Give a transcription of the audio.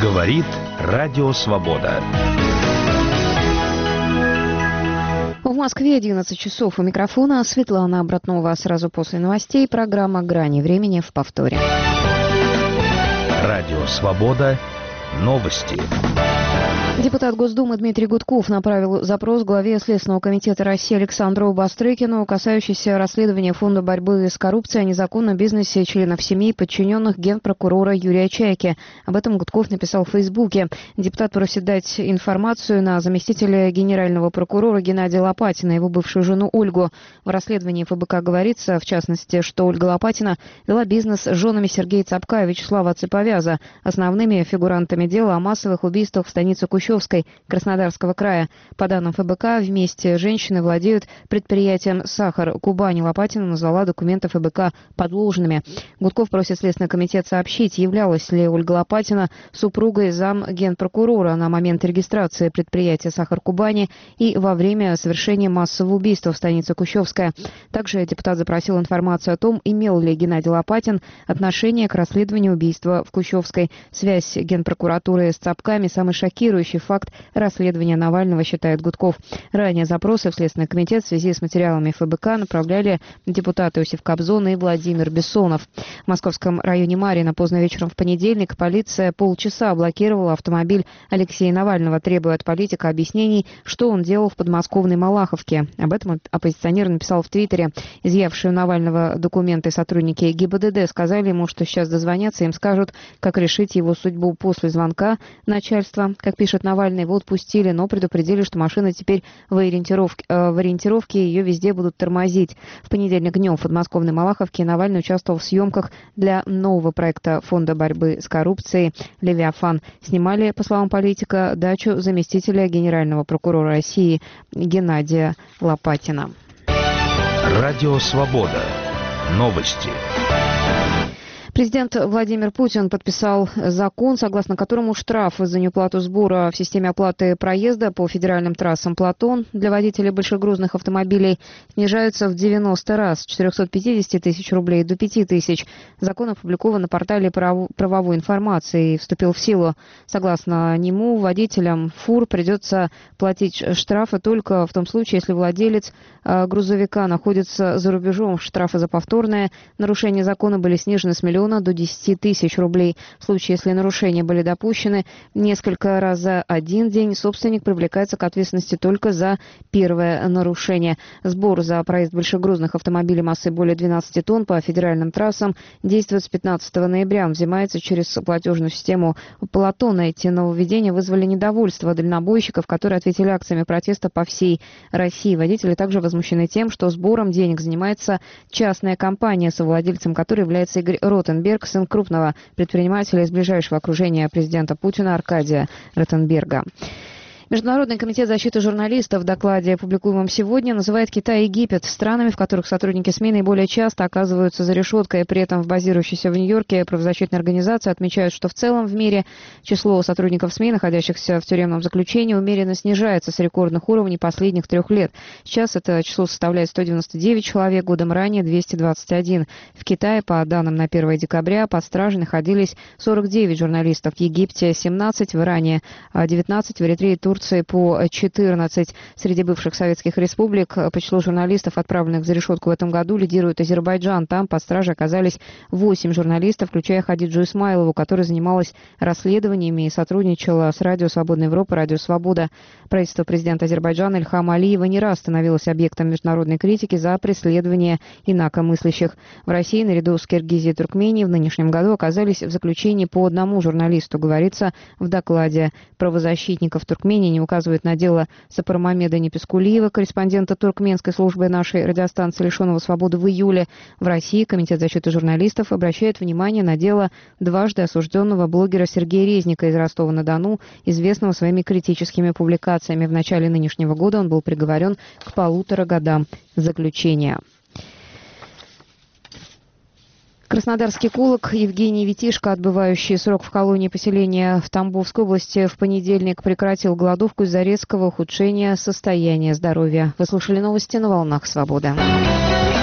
Говорит Радио Свобода. В Москве 11 часов. У микрофона Светлана Братнова. Сразу после новостей программа «Грани времени» в повторе. Радио Свобода. Новости. Депутат Госдумы Дмитрий Гудков направил запрос главе Следственного комитета России Александру Бастрыкину, касающийся расследования Фонда борьбы с коррупцией о незаконном бизнесе членов семей, подчиненных генпрокурора Юрия Чайки. Об этом Гудков написал в Фейсбуке. Депутат просит дать информацию на заместителя генерального прокурора Геннадия Лопатина, его бывшую жену Ольгу. В расследовании ФБК говорится, в частности, что Ольга Лопатина вела бизнес с женами Сергея Цапка и Вячеслава Цыповяза, основными фигурантами дела о массовых убийствах в станице Кущевской Краснодарского края. По данным ФБК, вместе женщины владеют предприятием «Сахар». Кубань. Лопатина назвала документы ФБК подложными. Гудков просит Следственный комитет сообщить, являлась ли Ольга Лопатина супругой замгенпрокурора на момент регистрации предприятия «Сахар» Кубани и во время совершения массового убийства в станице Кущевская. Также депутат запросил информацию о том, имел ли Геннадий Лопатин отношение к расследованию убийства в Кущевской. Связь генпрокуратуры с Цапками – самый шокирующий факт расследования Навального, считает Гудков. Ранее запросы в Следственный комитет в связи с материалами ФБК направляли депутаты Иосиф Кобзон и Владимир Бессонов. В московском районе Марьино поздно вечером в понедельник полиция полчаса блокировала автомобиль Алексея Навального, требуя от политика объяснений, что он делал в подмосковной Малаховке. Об этом оппозиционер написал в Твиттере. Изъявшие у Навального документы сотрудники ГИБДД сказали ему, что сейчас дозвонятся, им скажут, как решить его судьбу. После звонка начальства, как пишет Навальный, его отпустили, но предупредили, что машина теперь в ориентировке, ее везде будут тормозить. В понедельник днем в подмосковной Малаховке Навальный участвовал в съемках для нового проекта Фонда борьбы с коррупцией «Левиафан». Снимали, по словам политика, дачу заместителя генерального прокурора России Геннадия Лопатина. Радио Свобода. Новости. Президент Владимир Путин подписал закон, согласно которому штраф за неуплату сбора в системе оплаты проезда по федеральным трассам «Платон» для водителей большегрузных автомобилей снижаются в 90 раз, с 450 тысяч рублей до 5 тысяч. Закон опубликован на портале правовой информации и вступил в силу. Согласно нему, водителям фур придется платить штрафы только в том случае, если владелец грузовика находится за рубежом. Штрафы за повторное нарушение закона были снижены с миллиона до 10 тысяч рублей. В случае, если нарушения были допущены несколько раз за один день, собственник привлекается к ответственности только за первое нарушение. Сбор за проезд большегрузных автомобилей массой более 12 тонн по федеральным трассам действует с 15 ноября. Он взимается через платежную систему «Платон». Эти нововведения вызвали недовольство дальнобойщиков, которые ответили акциями протеста по всей России. Водители также возмущены тем, что сбором денег занимается частная компания, совладельцем которой является Игорь Ротенберг, сын крупного предпринимателя из ближайшего окружения президента Путина Аркадия Ротенберга. Международный комитет защиты журналистов в докладе, опубликуемом сегодня, называет Китай и Египет странами, в которых сотрудники СМИ наиболее часто оказываются за решеткой. При этом в базирующейся в Нью-Йорке правозащитной организации отмечают, что в целом в мире число сотрудников СМИ, находящихся в тюремном заключении, умеренно снижается с рекордных уровней последних 3 лет. Сейчас это число составляет 199 человек, годом ранее 221. В Китае, по данным на 1 декабря, под стражей находились 49 журналистов, в Египте 17, в Иране 19, в Эритрее и Турции по 14. Среди бывших советских республик по числу журналистов, отправленных за решетку в этом году, лидирует Азербайджан. Там под стражей оказались 8 журналистов, включая Хадиджу Исмаилову, которая занималась расследованиями и сотрудничала с Радио Свободная Европа, Радио Свобода. Правительство президента Азербайджана Ильхама Алиева не раз становилось объектом международной критики за преследование инакомыслящих. В России наряду с Киргизией и Туркменией в нынешнем году оказались в заключении по одному журналисту, говорится в докладе правозащитников Туркмении. Не указывает на дело Сапармамеда Непескулиева, корреспондента туркменской службы нашей радиостанции, лишенного свободы в июле. В России Комитет защиты журналистов обращает внимание на дело дважды осужденного блогера Сергея Резника из Ростова-на-Дону, известного своими критическими публикациями. В начале нынешнего года он был приговорен к 1,5 годам заключения. Краснодарский эколог Евгений Витишко, отбывающий срок в колонии поселения в Тамбовской области, в понедельник прекратил голодовку из-за резкого ухудшения состояния здоровья. Вы слушали новости на волнах «Свобода».